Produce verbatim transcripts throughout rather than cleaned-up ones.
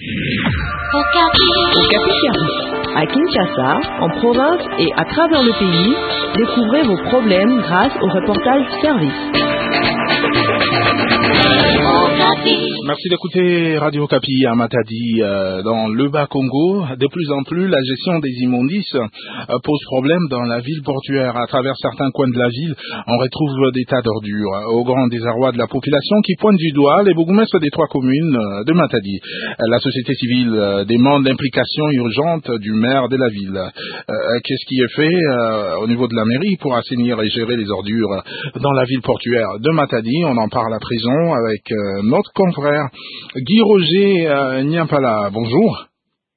Okapi Service. À Kinshasa, en province et à travers le pays, découvrez vos problèmes grâce au reportage service. Merci d'écouter Radio Okapi à Matadi. Euh, dans le Bas-Congo, de plus en plus, la gestion des immondices euh, pose problème dans la ville portuaire. À travers certains coins de la ville, on retrouve des tas d'ordures, au grand désarroi de la population qui pointe du doigt les bourgmestres des trois communes euh, de Matadi. Euh, la société civile euh, demande l'implication urgente du maire de la ville. Euh, qu'est-ce qui est fait euh, au niveau de la mairie pour assainir et gérer les ordures dans la ville portuaire de Matadi? On en parle à présent avec euh, notre confrère Guy Roger euh, Nyampala. Bonjour.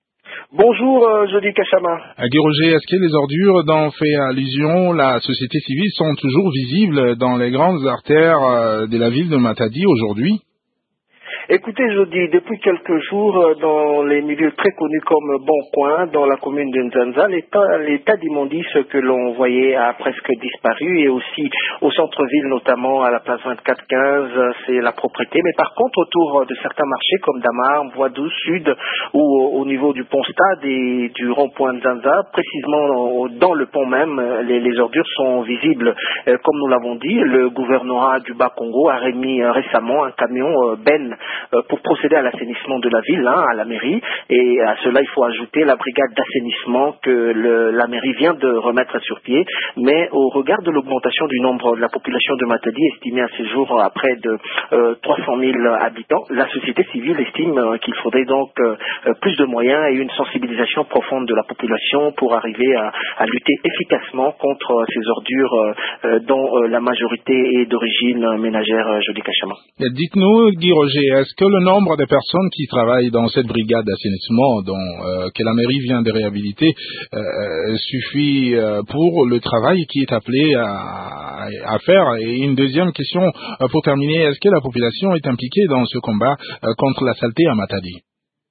Bonjour, euh, Jody Kachama. Euh, Guy Roger, est-ce que les ordures dont fait allusion la société civile sont toujours visibles dans les grandes artères euh, de la ville de Matadi aujourd'hui? Écoutez, je dis, depuis quelques jours, dans les milieux très connus comme Boncoin, dans la commune de Nzanza, l'état, l'état d'immondice que l'on voyait a presque disparu, et aussi au centre-ville, notamment à la place vingt-quatre quinze, c'est la propreté. Mais par contre, autour de certains marchés comme Damar, Voie douze Sud, ou au, au niveau du pont Stade et du rond-point Nzanza, précisément dans le pont même, les, les ordures sont visibles. Euh, comme nous l'avons dit, le gouvernorat du Bas-Congo a remis euh, récemment un camion euh, Ben pour procéder à l'assainissement de la ville, hein, à la mairie, et à cela il faut ajouter la brigade d'assainissement que le, la mairie vient de remettre sur pied, mais au regard de l'augmentation du nombre de la population de Matadi, estimée à ce jour à près de euh, trois cent mille habitants, la société civile estime euh, qu'il faudrait donc euh, plus de moyens et une sensibilisation profonde de la population pour arriver à, à lutter efficacement contre euh, ces ordures euh, euh, dont euh, la majorité est d'origine ménagère, euh, Jody Kachama. Dites-nous, Guy Roger, est-ce que le nombre de personnes qui travaillent dans cette brigade d'assainissement dont, euh, que la mairie vient de réhabiliter euh, suffit euh, pour le travail qui est appelé à, à faire? Et une deuxième question euh, pour terminer, est-ce que la population est impliquée dans ce combat euh, contre la saleté à Matadi?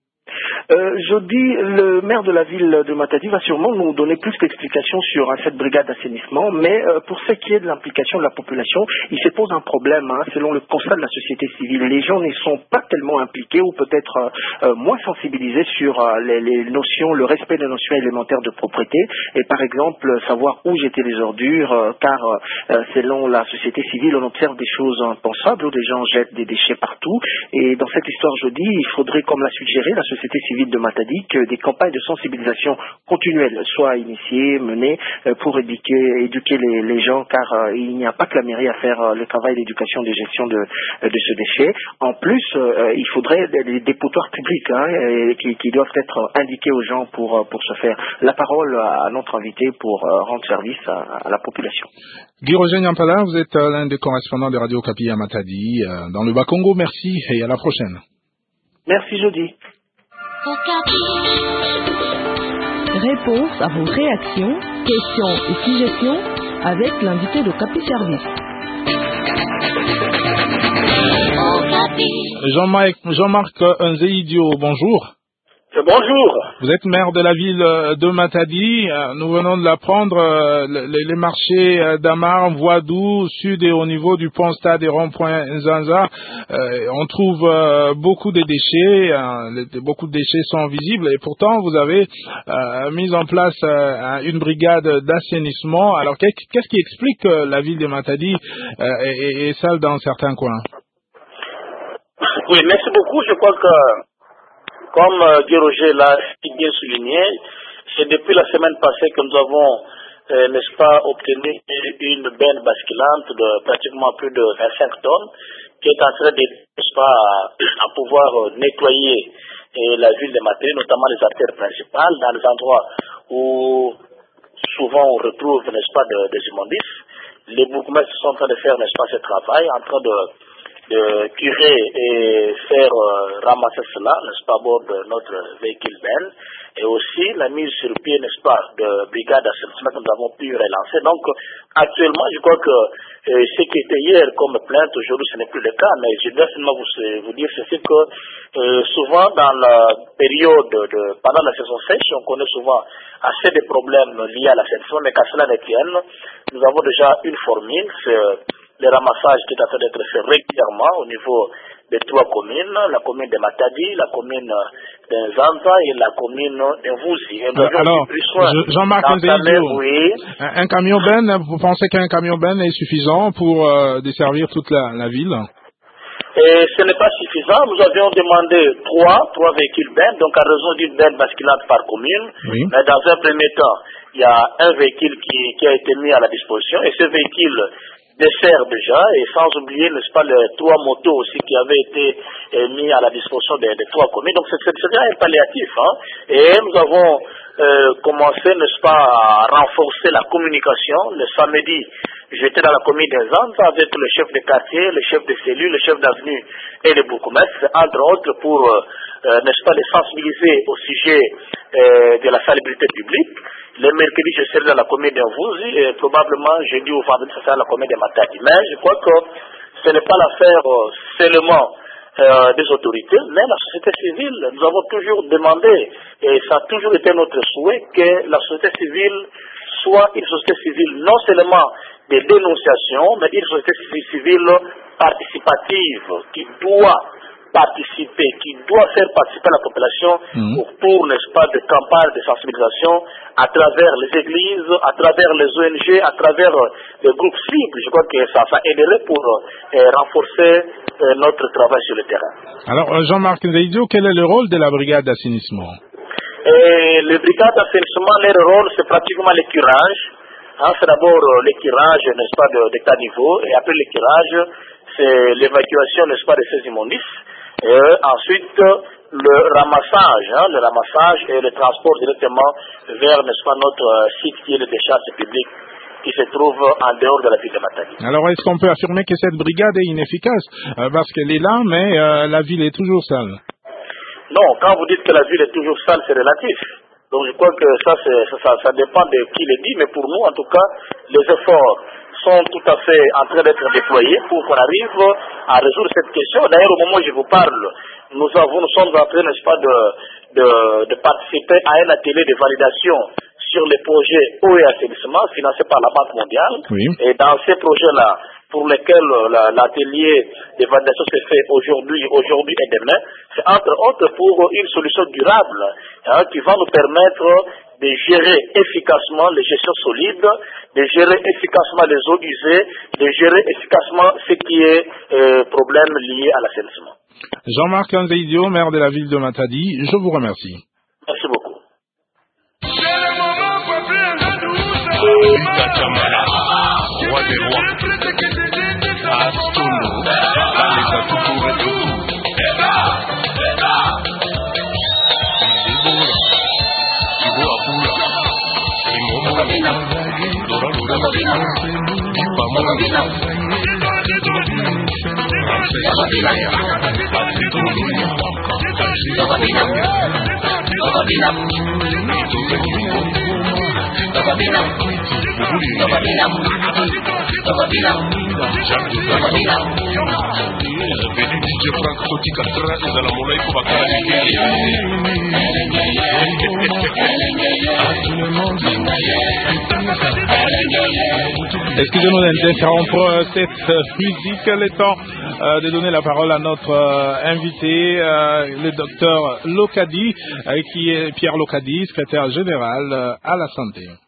Euh, je dis, le maire de la ville de Matadi va sûrement nous donner plus d'explications sur hein, cette brigade d'assainissement, mais euh, pour ce qui est de l'implication de la population, il se pose un problème, hein, selon le constat de la société civile. Les gens n'y sont pas tellement impliqués ou peut-être euh, euh, moins sensibilisés sur euh, les, les notions, le respect des notions élémentaires de propreté, et par exemple savoir où jeter les ordures, euh, car euh, selon la société civile, on observe des choses impensables où des gens jettent des déchets partout, et dans cette histoire, je dis, il faudrait, comme l'a suggéré la société civile de Matadi, que des campagnes de sensibilisation continuelles soient initiées, menées euh, pour éduquer, éduquer les, les gens, car euh, il n'y a pas que la mairie à faire euh, le travail d'éducation de gestion de, euh, de ce déchet. En plus, euh, il faudrait des dépotoirs publics hein, et, qui, qui doivent être indiqués aux gens pour, pour se faire. La parole à notre invité pour euh, rendre service à, à la population. Guy Roger Nyampala, vous êtes euh, l'un des correspondants de Radio Okapi à Matadi, euh, dans le Bas-Congo. Merci et à la prochaine. Merci, Jody. Réponse à vos réactions, questions et suggestions avec l'invité d'Okapi Service. Jean-Marc, Jean-Marc Nzeidio, bonjour. Bonjour. Vous êtes maire de la ville de Matadi. Nous venons de l'apprendre. Les, les marchés d'Amar, Voie douze, Sud et au niveau du pont Stade et rond-point Nzanza, on trouve beaucoup de déchets. Beaucoup de déchets sont visibles et pourtant vous avez mis en place une brigade d'assainissement. Alors qu'est-ce qui explique que la ville de Matadi est, est sale dans certains coins? Oui, merci beaucoup. Je crois que comme euh, Guy Roger l'a bien souligné, c'est depuis la semaine passée que nous avons, euh, n'est-ce pas, obtenu une benne basculante de pratiquement plus de vingt-cinq tonnes qui est en train de, n'est-ce pas, à, à pouvoir euh, nettoyer euh, la ville de Matadi, notamment les artères principales, dans les endroits où souvent on retrouve, n'est-ce pas, de, des immondices. Les bourgmestres sont en train de faire, n'est-ce pas, ce travail, en train de de curer et faire euh, ramasser cela, n'est-ce pas, à bord de notre véhicule Ben, et aussi la mise sur pied, n'est-ce pas, de brigades d'assainissement que nous avons pu relancer. Donc, actuellement, je crois que euh, ce qui était hier comme plainte, aujourd'hui, ce n'est plus le cas, mais je dois seulement vous, vous dire ceci que euh, souvent, dans la période de, pendant la saison sèche, on connaît souvent assez de problèmes liés à l'assainissement, mais qu'à cela ne tienne, nous avons déjà une formule, c'est le ramassage qui est en train d'être fait régulièrement au niveau des trois communes, la commune de Matadi, la commune d'Nzanza et la commune d'Mvouzi. Alors, Jean-Marc Nzeïdio, oui. un, un camion ben, vous pensez qu'un camion ben est suffisant pour euh, desservir toute la, la ville? Et ce n'est pas suffisant. Nous avions demandé trois, trois véhicules ben, donc à raison d'une benne basculante par commune. Oui. Mais dans un premier temps, il y a un véhicule qui, qui a été mis à la disposition et ce véhicule dessert déjà, et sans oublier, n'est-ce pas, les trois motos aussi qui avaient été eh, mis à la disposition des, des trois communes. Donc c'est déjà un palliatif. Hein. Et nous avons euh, commencé, n'est-ce pas, à renforcer la communication. Le samedi, j'étais dans la commune d'Nzanza avec le chef de quartier, le chef de cellule, le chef d'avenue et les bourgmestres, entre autres pour, euh, n'est-ce pas, les sensibiliser au sujet euh, de la salubrité publique. Le mercredi, je serai dans la commune d'Mvouzi et probablement jeudi ou vendredi, ce sera la commune de Matadi. Mais je crois que ce n'est pas l'affaire euh, seulement euh, des autorités, mais la société civile. Nous avons toujours demandé, et ça a toujours été notre souhait, que la société civile soit une société civile non seulement de dénonciation, mais une société civile participative qui doit participer, qui doit faire participer la population mmh. pour, pour n'est-ce pas, des campagnes de sensibilisation à travers les églises, à travers les O N G, à travers les groupes cibles. Je crois que ça, ça aiderait pour euh, renforcer euh, notre travail sur le terrain. Alors, Jean-Marc Nzeïdio, quel est le rôle de la brigade d'assainissement? Et les brigades d'assainissement, leur rôle, c'est pratiquement le curage. Hein, c'est d'abord euh, le curage, n'est-ce pas, de, de caniveau, et après le curage, c'est l'évacuation, n'est-ce pas, de ces immondices. Et ensuite, le ramassage, hein, le ramassage et le transport directement vers, n'est-ce pas, notre euh, site qui est le décharge public qui se trouve en dehors de la ville de Matadi. Alors, est-ce qu'on peut affirmer que cette brigade est inefficace euh, parce qu'elle est là, mais euh, la ville est toujours sale? Non, quand vous dites que la ville est toujours sale, c'est relatif. Donc, je crois que ça, c'est, ça, ça dépend de qui le dit, mais pour nous, en tout cas, les efforts sont tout à fait en train d'être déployés pour qu'on arrive à résoudre cette question. D'ailleurs, au moment où je vous parle, nous, avons, nous sommes en train, n'est-ce pas, de, de, de participer à un atelier de validation sur les projets eau et assainissement financés par la Banque mondiale. Oui. Et dans ces projets-là, pour lesquels la, l'atelier de validation se fait aujourd'hui, aujourd'hui et demain, c'est entre autres pour une solution durable hein, qui va nous permettre de gérer efficacement les gestions solides, de gérer efficacement les eaux usées, de gérer efficacement ce qui est euh, problème lié à l'assainissement. Jean-Marc Nzeïdio, maire de la ville de Matadi, je vous remercie. Merci beaucoup. Excusez-nous d'interrompre cette musique. Il est temps euh, de donner la parole à notre euh, invité, euh, le docteur Lokadi, euh, qui est Pierre Lokadi, secrétaire général euh, à la santé.